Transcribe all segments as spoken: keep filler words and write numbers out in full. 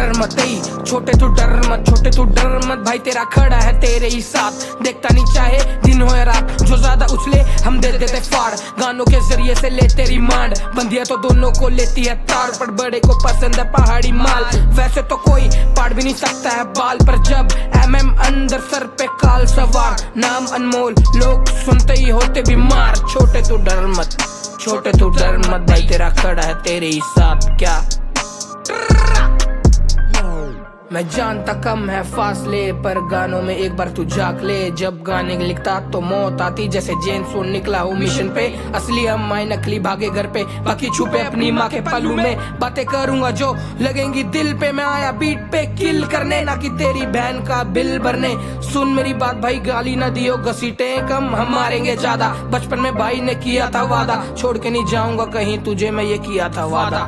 डर मत ही, छोटे तू डर मत, छोटे तू डर मत भाई तेरा खड़ा है तेरे ही साथ। देखता नहीं चाहे दिन हो या रात, जो ज्यादा उछले हम दे देते फाड़। गानों के जरिए से ले तेरी मांड, बंदिया तो दोनों को लेती है तार, पर बड़े को पसंद है पहाड़ी माल। वैसे तो कोई पाड़ भी नहीं सकता है बाल, पर जब एम एम अंदर सर पे काल सवार, नाम अनमोल लोग सुनते ही होते बीमार। छोटे तू डर मत, छोटे तू डर मत भाई तेरा खड़ा है तेरे ही साथ। क्या मैं जानता कम है फासले, पर गानों में एक बार तू झांक ले। जब गाने लिखता तो मौत आती, जैसे जेन सुन निकला हूँ मिशन पे। असली हम माय नकली भागे घर पे, बाकी छुपे अपनी माँ के पल्लू में। बातें करूंगा जो लगेंगी दिल पे, मैं आया बीट पे किल करने, ना कि तेरी बहन का बिल भरने। सुन मेरी बात भाई, गाली ना दियो, घसीटे कम हम मारेंगे ज्यादा। बचपन में भाई ने किया था वादा, छोड़ के नहीं जाऊंगा कहीं तुझे, मैं ये किया था वादा।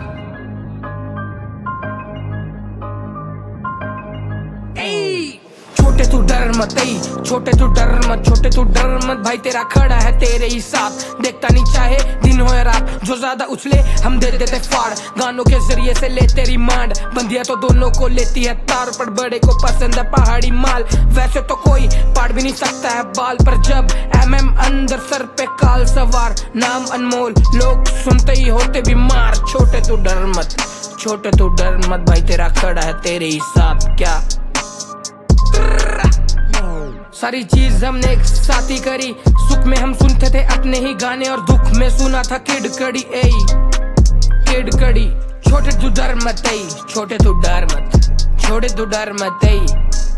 छोटे तू डर मत ही, छोटे तू डर मत, छोटे तू डर मत भाई तेरा खड़ा है तेरे ही साथ। देखता नहीं चाहे दिन हो या रात, जो ज्यादा उछले हम दे देते फाड़। गानों के जरिए से ले तेरी मांड, बंदिया तो दोनों को लेती है तार, पर बड़े को पसंद है पहाड़ी माल। वैसे तो कोई पाड़ भी नहीं सकता है बाल, पर जब एम एम अंदर सर पे काल सवार, नाम अनमोल लोग सुनते ही होते बीमार। छोटे तू डर मत, छोटे तू डर मत भाई तेरा खड़ा है तेरे ही साथ। क्या सारी चीज हमने एक साथ ही करी, सुख में हम सुनते थे अपने ही गाने, और दुख में सुना था किड कड़ी। ए किड कड़ी, छोटे तू डर मत, छोटे तू डर मत, छोटे तू डर मत।